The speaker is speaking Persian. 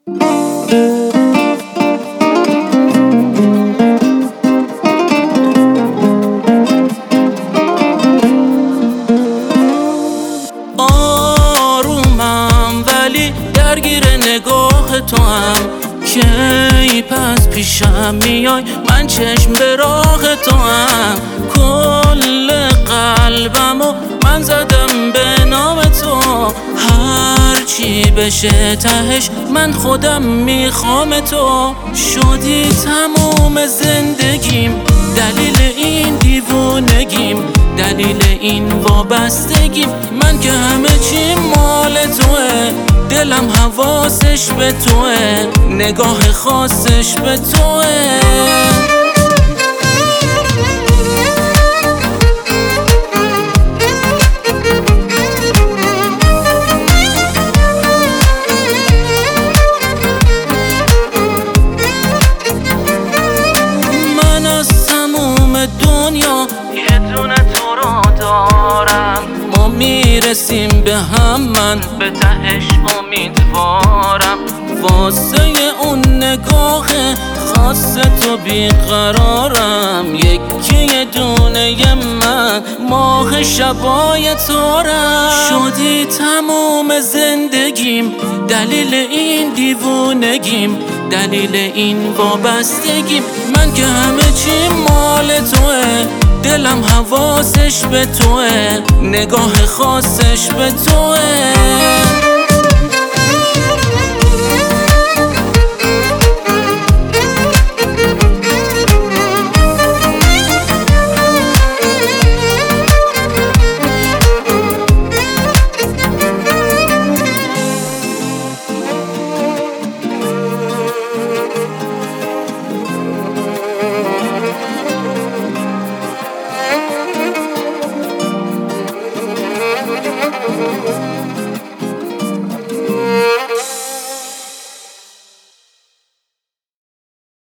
آرومم ولی درگیر نگاه تو هم، کی پس پیشم میای من چشم به راه تو هم. کل قلبمو من زدم به نام تو، هرچی بشه تهش من خودم میخوام تو. شدی تموم زندگیم، دلیل این دیوونگیم، دلیل این وابستگیم. من که همه چی مال توه، دلم حواسش به توه، نگاه خاصش به توه. من از تموم دنیا یه دونه تو رو دارم، ما میرسیم به هم، من به تهش امیدوارم. واسه اون نگاه خاص تو بیقرارم، یکی دونه من ماه شبای تارم. شدی تموم زندگیم، دلیل این دیوونگیم، دلیل این وابستگیم. من که همه چی مال توه، دلم حواسش به توه، نگاه خاصش به توه.